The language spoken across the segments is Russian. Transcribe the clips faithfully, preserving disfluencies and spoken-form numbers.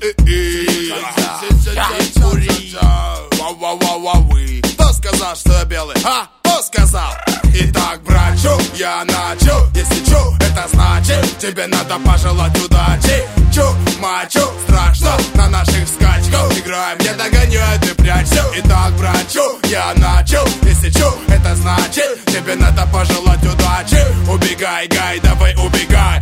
Кто сказал, что я белый, а? Кто сказал? Итак, братчу, я начал. Если чу, это значит, тебе надо пожелать удачи. Чу, мачу, страшно на наших скачках. Играем, я догоняю, ты прячься. Итак, братчу, я начал. Если чу, это значит, тебе надо пожелать удачи. Убегай, гай, давай убегай.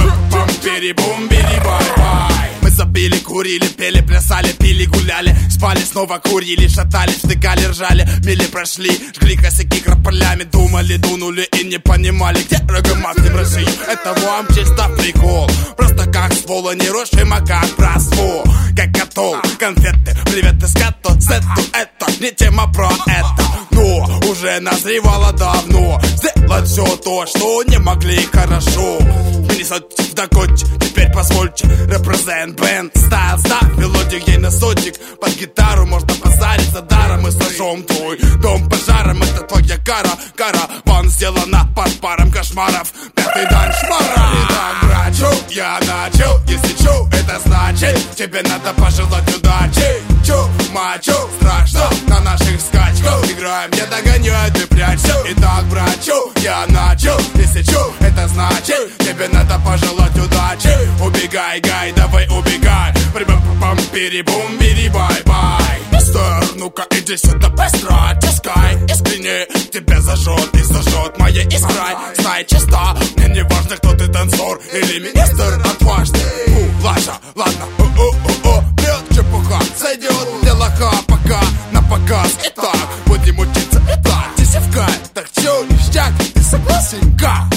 Бум, бери, бай-бай. Мы забили, курили, пели, плясали, пили, гуляли, спали, снова курили, шатались, втыкали, ржали, мили прошли, жгли косяки крополями, думали, дунули и не понимали, где рогомак в России. Это вам чисто прикол, просто как ствол, а не рожь, а как братство, как котол, конфеты, привет из кото, сету, это не тема про это, но уже назревало давно, сделать все то, что не могли хорошо. Миннесоте, в Дакоте, теперь позвольте, репрезент бенд, стайл, став, мелодию ей на сотик, под гитару можно позарить за даром и сожжем твой дом пожаром, это твоя кара, караван сделана под паром кошмаров, пятый дан шмара. Итак, братчу, я начал, если чу, это значит, тебе надо пожелать удачи. Чу, мачу, страшно на наших скачках, играем, я догоняю, ты прячься. Итак, братчу, я начал, если чу, это значит, тебе надо пожелать удачи. Убегай, гай, давай убегай. Прибам, перебум, бери, бай-бай. Мистер, ну-ка иди сюда быстро, тискай. Искренне тебя зажжет и зажжет моя искра. Знай чисто, мне не важно, кто ты, танцор или министр отважный. У, лажа, ладно, о-о-о-о, бред, чепуха, сойдет для лоха пока на показ. Итак, будем учиться, итак, десевка, так чё, ништяк, ты согласен-ка?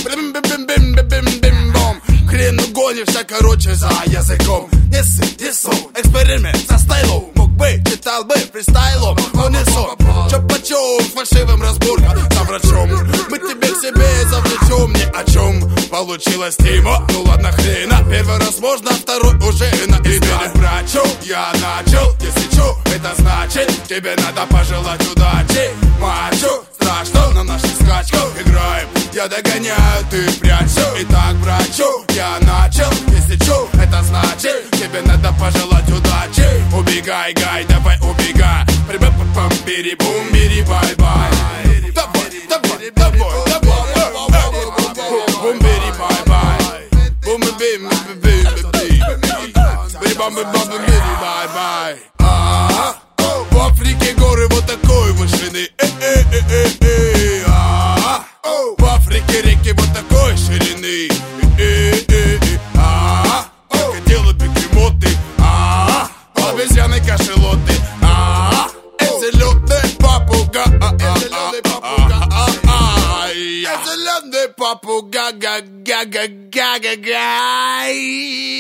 Бим-бим-бим-бим-бим-бом. Хрен угонишься, короче, за языком. Не сыпь, не сум, эксперимент со стайлом. Мог бы, читал бы фристайлом, но не сон. Чё почем, фальшивым разборком за врачом. Мы тебе к себе завлечем, ни о чем. Получилось тема, ну ладно хрена. Первый раз можно, второй уже на имени. Врачу, я начал, если чу, это значит, тебе надо пожелать удачи. Мачу, страшно на наших скачках, играем, я догоняю, ты прячься. Итак, врачу, я начал, если чу, это значит, тебе надо пожелать удачи. Убегай, гай, давай убегай. Прибам, бери, бум, бери, бай-бай. Давай, давай, давай, давай. Бум, бери, бай-бай. Бум, бим, бим, бим, бим. Прибам, бим, бери, бай-бай. В Африке горы вот такой вышины. Э-э-э-э-э. В Африке реки вот такой ширины. Крокодилы, бегемоты. Обезьяны, кашелоты. Зеленый попугай. Зеленый попугай.